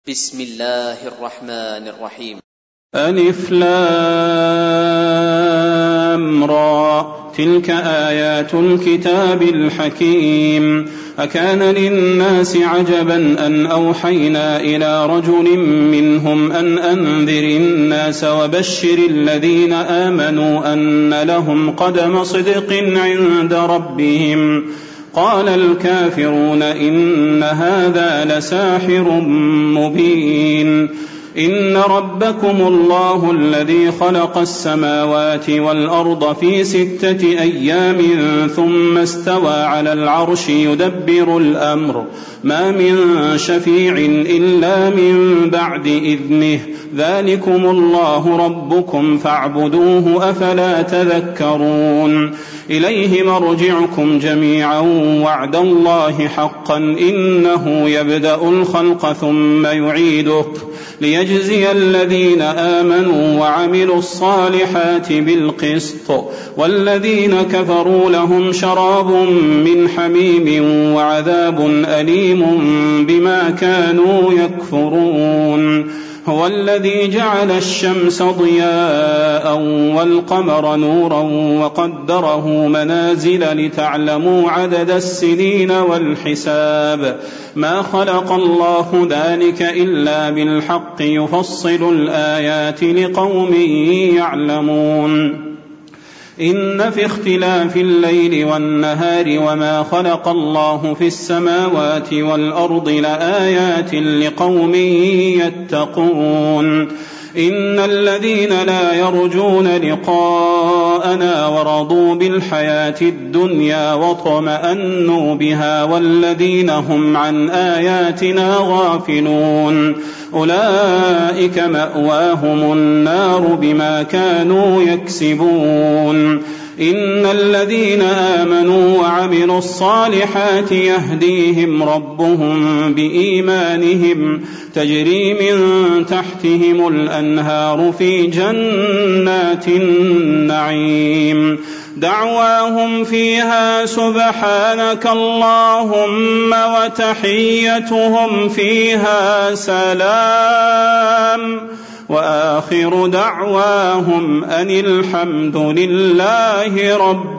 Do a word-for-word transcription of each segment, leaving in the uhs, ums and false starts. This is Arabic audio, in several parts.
بسم الله الرحمن الرحيم. ألف لام را تلك آيات الكتاب الحكيم. أكان للناس عجبا أن أوحينا إلى رجل منهم أن أنذر الناس وبشر الذين آمنوا أن لهم قدم صدق عند ربهم. قال الكافرون إن هذا لساحر مبين. إن ربكم الله الذي خلق السماوات والأرض في ستة أيام ثم استوى على العرش يدبر الأمر ما من شفيع إلا من بعد إذنه ذلكم الله ربكم فاعبدوه أفلا تذكرون. إليه مرجعكم جميعا وعد الله حقا إنه يبدأ الخلق ثم يعيده ليجزي الذين آمنوا وعملوا الصالحات بالقسط والذين كفروا لهم شراب من حميم وعذاب أليم بما كانوا يكفرون. هو الذي جعل الشمس ضياء والقمر نورا وقدره منازل لتعلموا عدد السنين والحساب ما خلق الله ذلك إلا بالحق يفصل الآيات لقوم يعلمون. إن في اختلاف الليل والنهار وما خلق الله في السماوات والأرض لآيات لقوم يتقون. إن الذين لا يرجون لقاءنا ورضوا بالحياة الدنيا واطمأنوا بها والذين هم عن آياتنا غافلون أولئك مأواهم النار بما كانوا يكسبون. إن الذين آمنوا وعملوا الصالحات يهديهم ربهم بإيمانهم تجري من تحتهم الأنهار في جنات النعيم دعواهم فيها سبحانك اللهم وتحيتهم فيها سلام وآخر دعواهم أن الحمد لله رب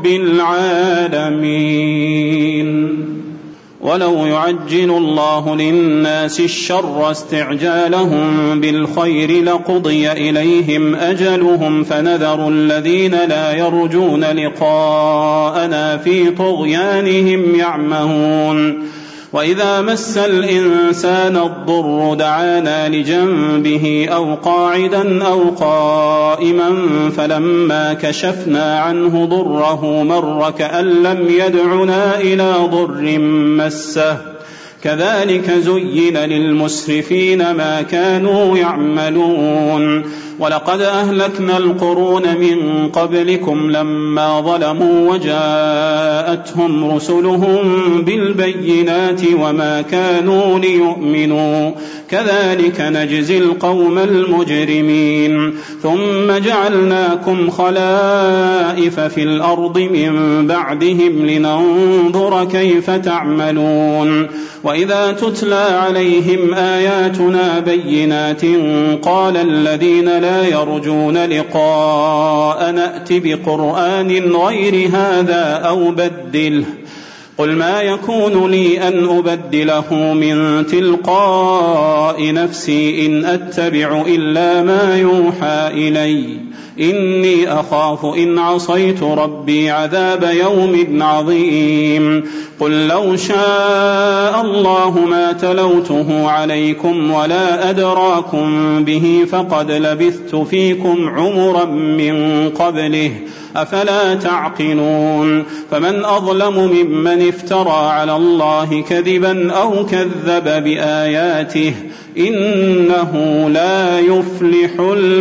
العالمين. ولو يعجل الله للناس الشر استعجالهم بالخير لقضي إليهم أجلهم فنذر الذين لا يرجون لقاءنا في طغيانهم يعمهون. وإذا مس الإنسان الضر دعانا لجنبه أو قاعدا أو قائما فلما كشفنا عنه ضره مر كأن لم يدعنا إلى ضر مسه كذلك زين للمسرفين ما كانوا يعملون. ولقد أهلكنا القرون من قبلكم لما ظلموا وجاءتهم رسلهم بالبينات وما كانوا ليؤمنوا كذلك نجزي القوم المجرمين. ثم جعلناكم خلائف في الأرض من بعدهم لننظر كيف تعملون. وإذا تتلى عليهم آياتنا بينات قال الذين لا يرجون لقاء نأت بقرآن غير هذا أو بدله قل ما يكون لي أن أبدله من تلقاء نفسي إن أتبع إلا ما يوحى إلي إني أخاف إن عصيت ربي عذاب يوم عظيم. قل لو شاء الله ما تلوته عليكم ولا أدراكم به فقد لبثت فيكم عمرا من قبله أفلا تعقلون. فمن أظلم ممن افترى على الله كذبا أو كذب بآياته إنه لا يفلح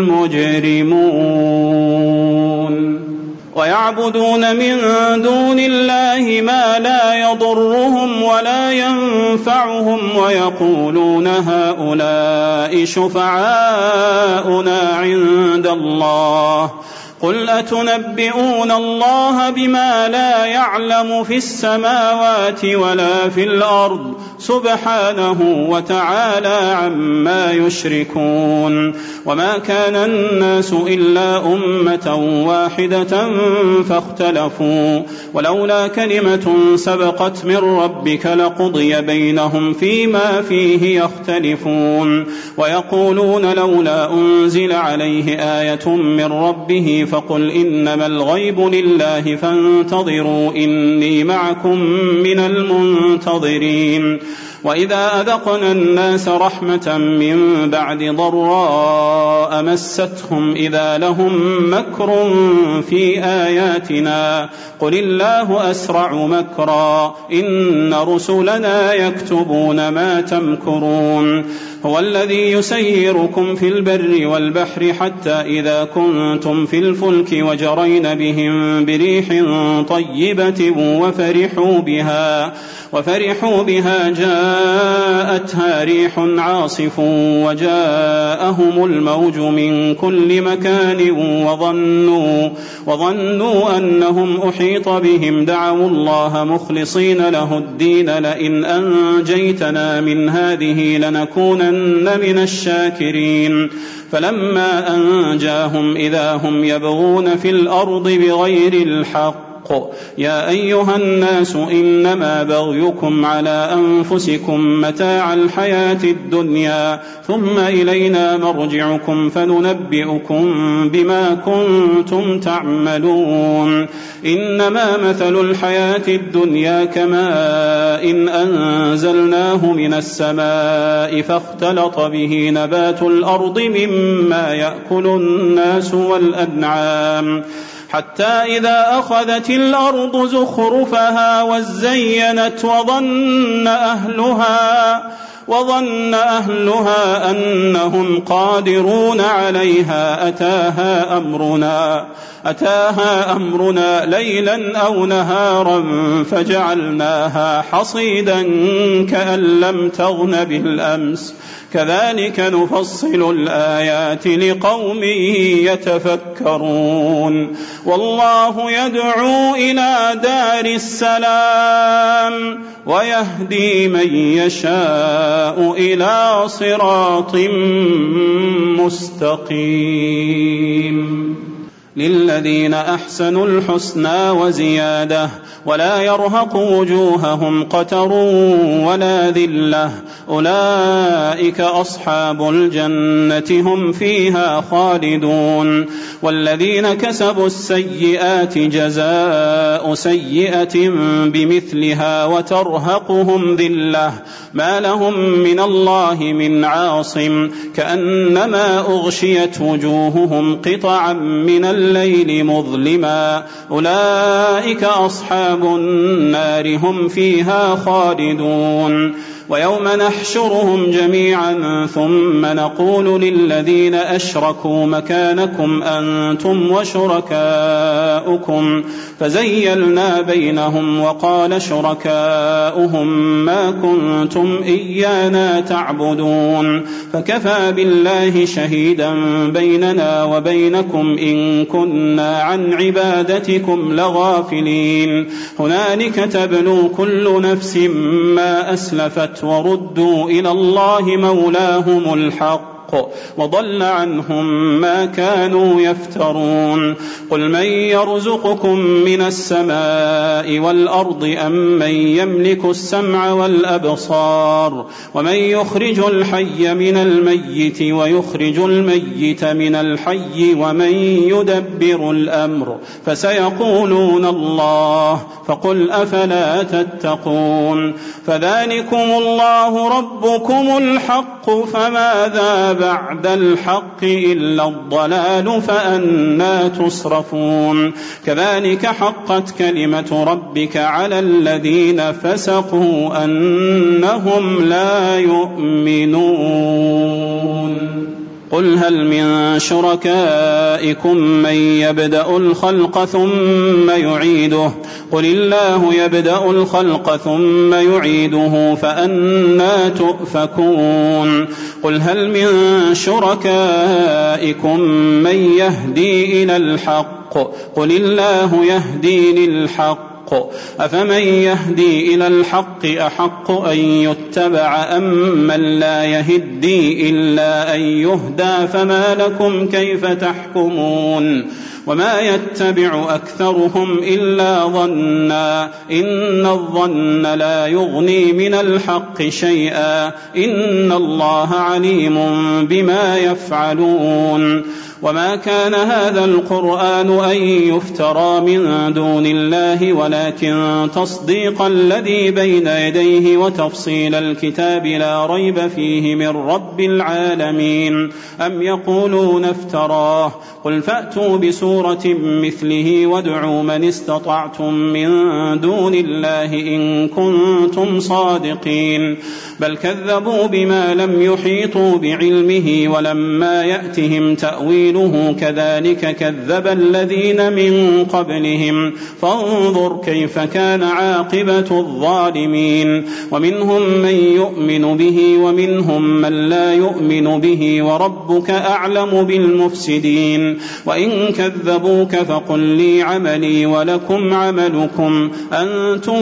المجرمون. ويعبدون من دون الله ما لا يضرهم ولا ينفعهم ويقولون هؤلاء شفعاؤنا عند الله قل أتنبئون الله بما لا يعلم في السماوات ولا في الأرض سبحانه وتعالى عما يشركون. وما كان الناس إلا أمة واحدة فاختلفوا ولولا كلمة سبقت من ربك لقضي بينهم فيما فيه يختلفون. ويقولون لولا أنزل عليه آية من ربه فقل إنما الغيب لله فانتظروا إني معكم من المنتظرين. وإذا أذقنا الناس رحمة من بعد ضراء مستهم إذا لهم مكر في آياتنا قل الله أسرع مكرا إن رسلنا يكتبون ما تمكرون. هو الذي يسيركم في البر والبحر حتى إذا كنتم في الفلك وجرين بهم بريح طيبة وفرحوا بها وفرحوا بها جاءتها ريح عاصف وجاءهم الموج من كل مكان وظنوا, وظنوا أنهم أحيط بهم دعوا الله مخلصين له الدين لئن أنجيتنا من هذه لنكونن من الشاكرين. فلما أنجاهم إذا هم يبغون في الأرض بغير الحق يا أيها الناس إنما بغيكم على أنفسكم متاع الحياة الدنيا ثم إلينا مرجعكم فننبئكم بما كنتم تعملون. إنما مثل الحياة الدنيا كماء إن أنزلناه من السماء فاختلط به نبات الأرض مما يأكل الناس والأنعام حتى إذا أخذت الأرض زخرفها وزينت وظن أهلها وظن أهلها أنهم قادرون عليها أتاها أمرنا أتاها أمرنا ليلا أو نهارا فجعلناها حصيدا كأن لم تغن بالأمس كذلك نفصل الآيات لقوم يتفكرون. والله يدعو إلى دار السلام ويهدي من يشاء إلى صراط مستقيم. للذين أحسنوا الحسنى وزيادة ولا يرهق وجوههم قتر ولا ذلة أولئك أصحاب الجنة هم فيها خالدون. والذين كسبوا السيئات جزاء سيئة بمثلها وترهقهم ذلة ما لهم من الله من عاصم كأنما أغشيت وجوههم قطعا من الليل مظلما أولئك أصحاب النار هم فيها خالدون. ويوم نحشرهم جميعا ثم نقول للذين أشركوا مكانكم أنتم وشركاؤكم فزيلنا بينهم وقال شركاؤهم ما كنتم إيانا تعبدون فكفى بالله شهيدا بيننا وبينكم إن كنا عن عبادتكم لغافلين. هنالك تبلو كل نفس ما أسلفت وردوا إلى الله مولاهم الحق وضل عنهم ما كانوا يفترون. قل من يرزقكم من السماء والأرض أم من يملك السمع والأبصار ومن يخرج الحي من الميت ويخرج الميت من الحي ومن يدبر الأمر فسيقولون الله فقل أفلا تتقون. فذلكم الله ربكم الحق فماذا بعد الحق إلا الضلال فأنى تصرفون. كذلك حقت كلمة ربك على الذين فسقوا أنهم لا يؤمنون. قل هل من شركائكم من يبدأ الخلق ثم يعيده قل الله يبدأ الخلق ثم يعيده فأنى تؤفكون قل هل من شركائكم من يهدي إلى الحق قل الله يهدي للحق أفمن يهدي إلى الحق أحق أن يتبع أم من لا يهدي إلا أن يهدى فما لكم كيف تحكمون وما يتبع أكثرهم إلا ظنا إن الظن لا يغني من الحق شيئا إن الله عليم بما يفعلون وما كان هذا القرآن أن يفترى من دون الله ولكن تصديق الذي بين يديه وتفصيل الكتاب لا ريب فيه من رب العالمين أم يقولون افتراه قل فأتوا بسورة مثله وادعوا من استطعتم من دون الله إن كنتم صادقين بل كذبوا بما لم يحيطوا بعلمه ولما يأتهم تأويله كذلك كذب الذين من قبلهم فانظر كيف كان عاقبة الظالمين ومنهم من يؤمن به ومنهم من لا يؤمن به وربك أعلم بالمفسدين وإن كذبوك فقل لي عملي ولكم عملكم أنتم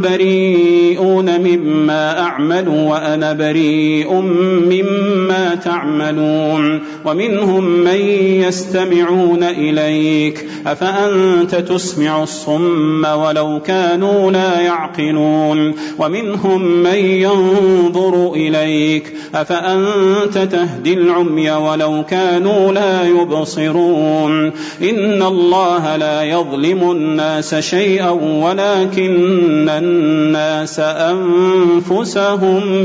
بريئون مما أعمل وأنا بريء مما تعملون ومنهم من يستمعون إليك أفأنت تسمع الصم ولو كانوا لا يعقلون ومنهم من ينظر إليك أفأنت تهدي العمي ولو كانوا لا يبصرون إن الله لا يظلم الناس شيئا ولكن الناس أنفسهم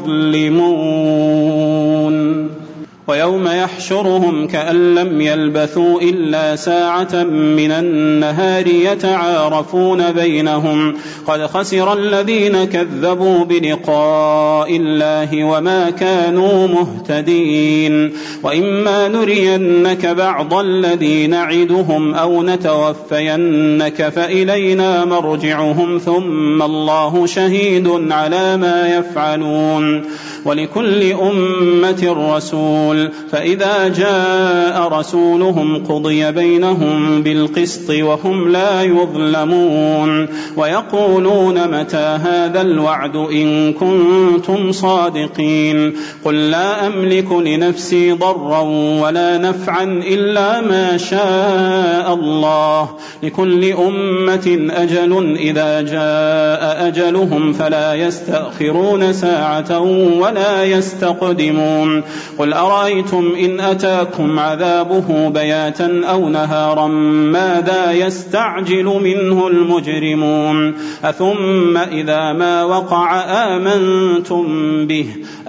يظلمون ويوم يحشرهم كأن لم يلبثوا إلا ساعة من النهار يتعارفون بينهم قد خسر الذين كذبوا بلقاء الله وما كانوا مهتدين وإما نرينك بعض الذي نعدهم أو نتوفينك فإلينا مرجعهم ثم الله شهيد على ما يفعلون ولكل أمة رسول فإذا جاء رسولهم قضي بينهم بالقسط وهم لا يظلمون ويقولون متى هذا الوعد إن كنتم صادقين قل لا أملك لنفسي ضرا ولا نفعا إلا ما شاء الله لكل أمة أجل إذا جاء أجلهم فلا يستأخرون ساعة ولا يستقدمون قل أرأيتم إن أتاكم عذابه بياتا أو نهارا ماذا يستعجل منه المجرمون أثم إذا ما وقع آمنتم به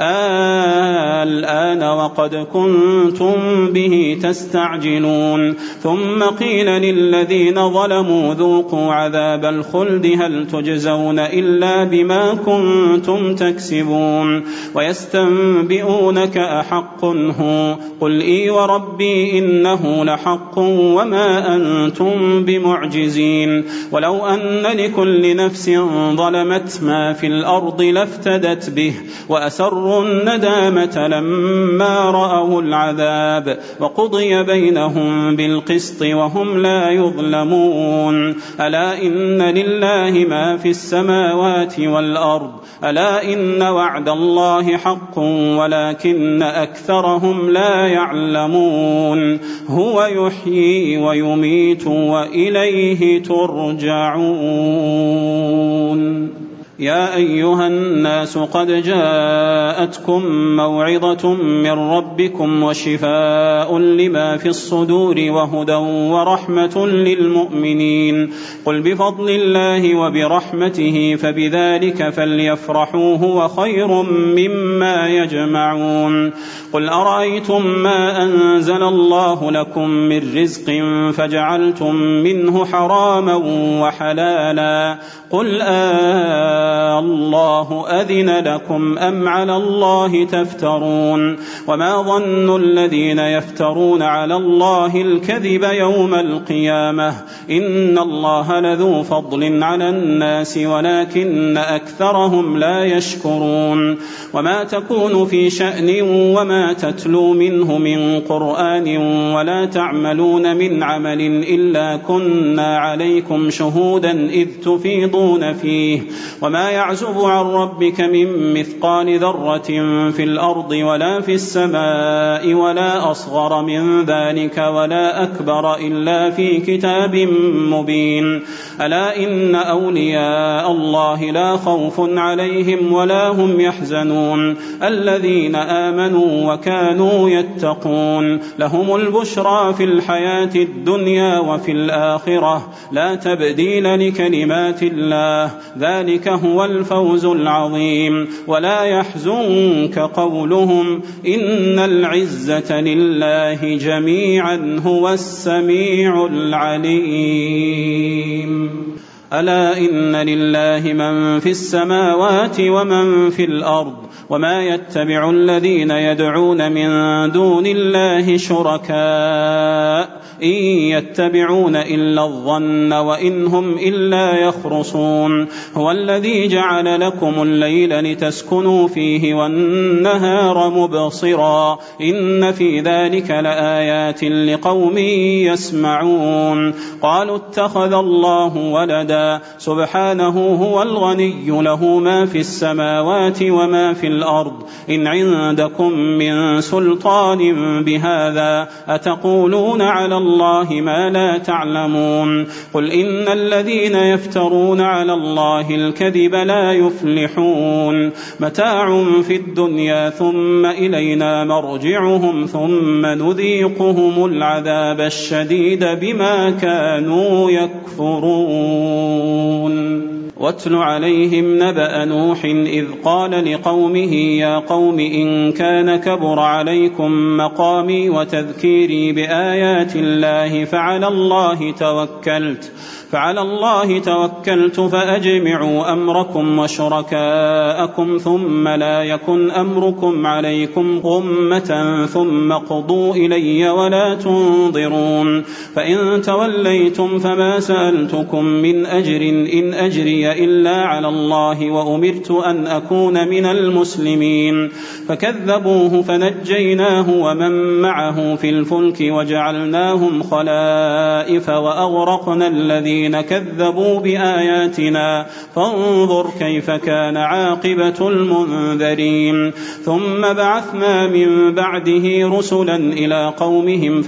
الآن وقد كنتم به تستعجلون ثم قيل للذين ظلموا ذوقوا عذاب الخلد هل تجزون إلا بما كنتم تكسبون ويستنبئونك أحق هو قل إي وربي إنه لحق وما أنتم بمعجزين ولو أن لكل نفس ظلمت ما في الأرض لافتدت به وأسروا الندامة لما رأوا العذاب وقضي بينهم بالقسط وهم لا يظلمون ألا إن لله ما في السماوات والأرض ألا إن وعد الله حق ولكن أكثرهم لا يعلمون هو يحيي ويميت وإليه ترجعون يا أيها الناس قد جاءتكم موعظة من ربكم وشفاء لما في الصدور وهدى ورحمة للمؤمنين قل بفضل الله وبرحمته فبذلك فليفرحوا هو خير مما يجمعون قل أرأيتم ما أنزل الله لكم من رزق فجعلتم منه حراما وحلالا قل آه الله أذن لكم أم على الله تفترون وما ظن الذين يفترون على الله الكذب يوم القيامة إن الله لذو فضل على الناس ولكن أكثرهم لا يشكرون وما تكون في شأن وما تتلو منه من قرآن ولا تعملون من عمل إلا كنا عليكم شهودا إذ تفيضون فيه وما يعزب عن ربك من مثقال ذرة في الأرض ولا في السماء ولا أصغر من ذلك ولا أكبر إلا في كتاب مبين ألا إن أولياء الله لا خوف عليهم ولا هم يحزنون الذين آمنوا وكانوا يتقون لهم البشرى في الحياة الدنيا وفي الآخرة لا تبديل لكلمات الله ذلك هو الفوز العظيم ولا يحزنك قولهم إن العزة لله جميعا هو السميع العليم ألا إن لله من في السماوات ومن في الأرض وما يتبع الذين يدعون من دون الله شركاء إن يتبعون إلا الظن وإن هم إلا يخرصون هو الذي جعل لكم الليل لتسكنوا فيه والنهار مبصرا إن في ذلك لآيات لقوم يسمعون قالوا اتخذ الله ولدا سبحانه هو الغني له ما في السماوات وما في الأرض إن عندكم من سلطان بهذا أتقولون على الله ما لا تعلمون قل إن الذين يفترون على الله الكذب لا يفلحون متاع في الدنيا ثم إلينا مرجعهم ثم نذيقهم العذاب الشديد بما كانوا يكفرون واتل عليهم نبأ نوح إذ قال لقومه يا قوم إن كان كبر عليكم مقامي وتذكيري بآيات الله فعلى الله توكلت فعلى الله توكلت فأجمعوا أمركم وشركاءكم ثم لا يكن أمركم عليكم غمة ثم قضوا إلي ولا تنظرون فإن توليتم فما سألتكم من أجر إن أجري إلا على الله وأمرت أن أكون من المسلمين فكذبوه فنجيناه ومن معه في الفلك وجعلناهم خلائف وأغرقنا الذين كذبوا بآياتنا فانظر كيف كان عاقبة المنذرين ثم بعثنا من بعده رسلا إلى قومهم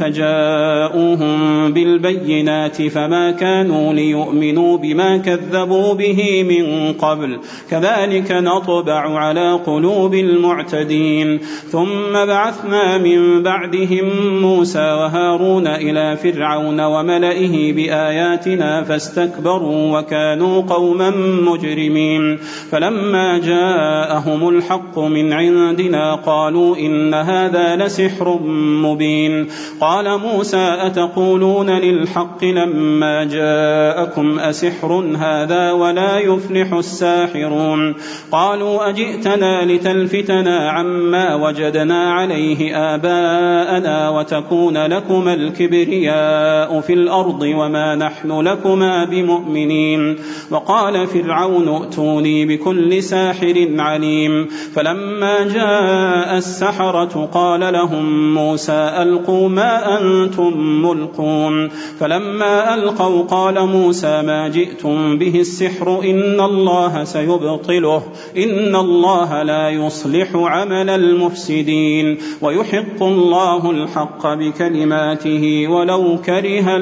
فجاءوهم بالبينات فما كانوا ليؤمنوا بما كذبوا به من قبل كذلك نطبع على قلوب المعتدين ثم بعثنا من بعدهم موسى وهارون إلى فرعون وملئه بآياتنا فاستكبروا وكانوا قوما مجرمين فلما جاءهم الحق من عندنا قالوا إن هذا لسحر مبين قال موسى أتقولون للحق لما جاءكم أسحر هذا ولا يفلح الساحرون قالوا أجئتنا لتلفتنا عما وجدنا عليه آباءنا وتكون لكما الكبرياء في الأرض وما نحن لكما بمؤمنين وقال فرعون ائتوني بكل ساحر عليم فلما جاء السحرة قال لهم موسى ألقوا ما أنتم ملقون فلما ألقوا قال موسى ما جئتم به السحر إن الله سيبطله إن الله لا يصلح عمل المفسدين ويحق الله الحق بكلماته ولو كره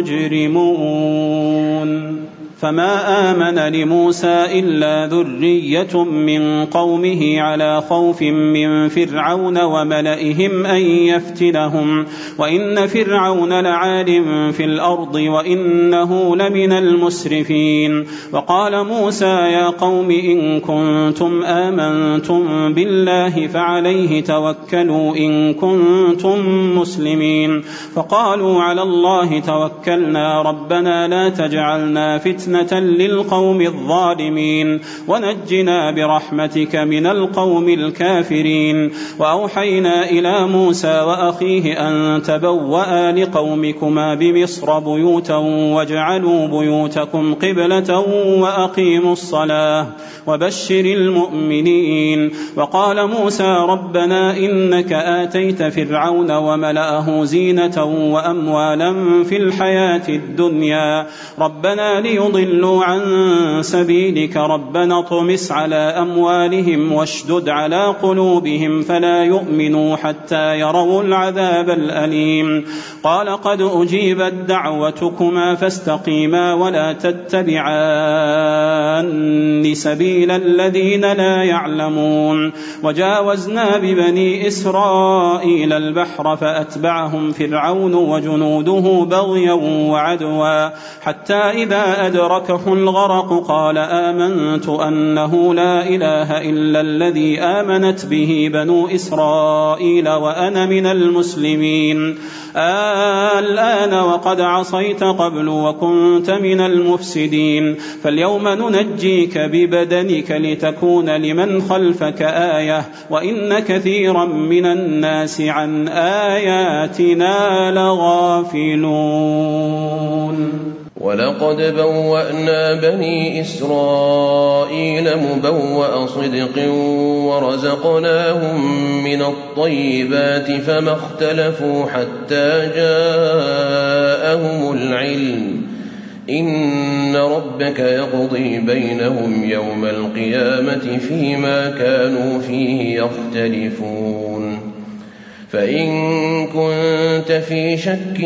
المجرمون فما آمن لموسى إلا ذرية من قومه على خوف من فرعون وملئهم أن يفتنهم وإن فرعون لعال في الأرض وإنه لمن المسرفين وقال موسى يا قوم إن كنتم آمنتم بالله فعليه توكلوا إن كنتم مسلمين فقالوا على الله توكلنا ربنا لا تجعلنا فتنة فتنة للقوم الظالمين ونجنا برحمتك من القوم الكافرين. وأوحينا إلى موسى وأخيه أن تبوأ لقومكما بمصر بيوتا واجعلوا بيوتكم قبلة وأقيموا الصلاة وبشر المؤمنين. وقال موسى ربنا إنك آتيت فرعون وملأه زينة وأموالا في الحياة الدنيا ربنا ليضلوا عن سبيلك ربنا اطمس على أموالهم واشدد على قلوبهم فلا يؤمنوا حتى يروا العذاب الأليم. قال قد أجيبت دعوتكما فاستقيما ولا تتبعان سبيل الذين لا يعلمون. وجاوزنا ببني إسرائيل البحر فأتبعهم فرعون وجنوده بغيا وعدوا حتى إذا أدركه الغرق قال آمنت أنه لا إله إلا الذي آمنت به بنو إسرائيل وأنا من المسلمين. الآن وقد عصيت قبل وكنت من المفسدين فاليوم ننجيك ببدنك لتكون لمن خلفك آية وإن كثيرا من الناس عن آياتنا لغافلون. ولقد بوأنا بني إسرائيل مبوأ صدق ورزقناهم من الطيبات فما اختلفوا حتى جاءهم العلم إن ربك يقضي بينهم يوم القيامة فيما كانوا فيه يختلفون. فإن كنت في شك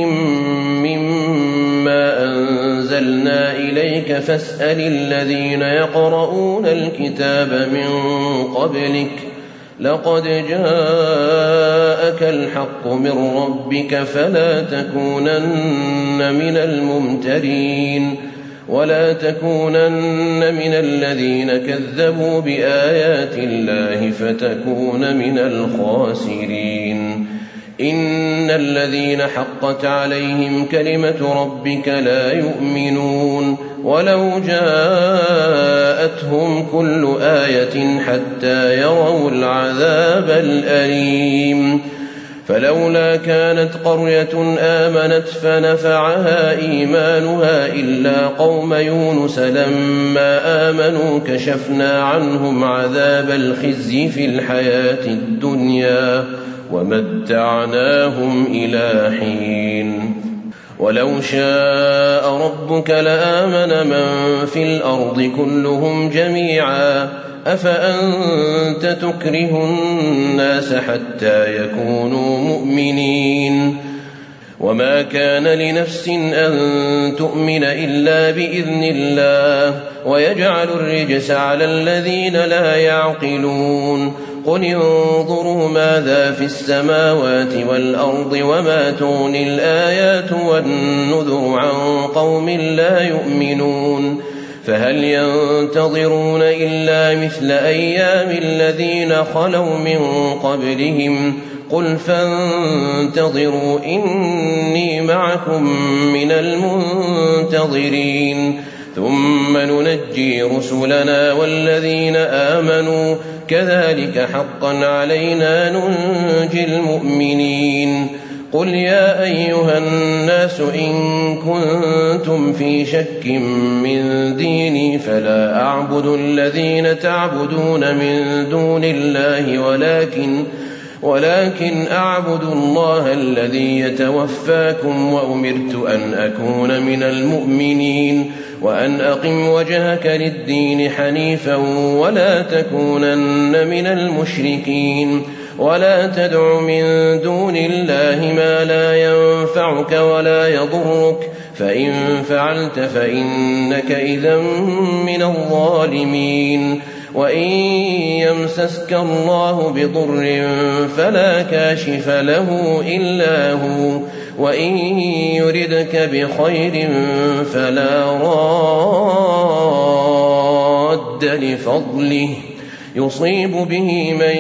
مما أنزلنا إليك فاسأل الذين يقرؤون الكتاب من قبلك لقد جاءك الحق من ربك فلا تكونن من الممترين ولا تكونن من الذين كذبوا بآيات الله فتكون من الخاسرين. إن الذين حقت عليهم كلمة ربك لا يؤمنون ولو جاءتهم كل آية حتى يروا العذاب الأليم. فلولا كانت قرية آمنت فنفعها إيمانها إلا قوم يونس لما آمنوا كشفنا عنهم عذاب الخزي في الحياة الدنيا ومتعناهم إلى حين. ولو شاء ربك لآمن من في الأرض كلهم جميعا أفأنت تكره الناس حتى يكونوا مؤمنين. وما كان لنفس أن تؤمن إلا بإذن الله ويجعل الرجس على الذين لا يعقلون. قل انظروا ماذا في السماوات والأرض وما تغني الآيات والنذر عن قوم لا يؤمنون. فهل ينتظرون إلا مثل أيام الذين خلوا من قبلهم قل فانتظروا إني معكم من المنتظرين ثم ننجي رسلنا والذين آمنوا كذلك حقا علينا ننجي المؤمنين. قل يا أيها الناس إن كنتم في شك من ديني فلا أعبد الذين تعبدون من دون الله ولكن ولكن أعبد الله الذي يتوفاكم وأمرت أن أكون من المؤمنين وأن أقم وجهك للدين حنيفا ولا تكونن من المشركين ولا تدع من دون الله ما لا ينفعك ولا يضرك فإن فعلت فإنك إذا من الظالمين. وإن يمسسك الله بضر فلا كاشف له إلا هو وإن يردك بخير فلا راد لفضله يصيب به من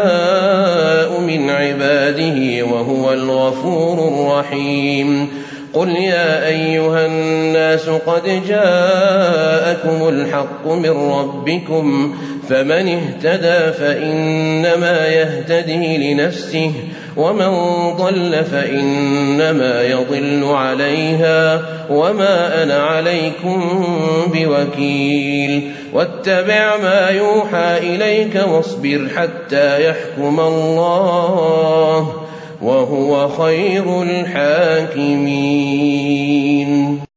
يشاء من عباده وهو الغفور الرحيم. قل يا أيها الناس قد جاءكم الحق من ربكم فمن اهتدى فإنما يهتدي لنفسه ومن ضل فإنما يضل عليها وما أنا عليكم بوكيل واتبع ما يوحى إليك واصبر حتى يحكم الله وهو خير الحاكمين.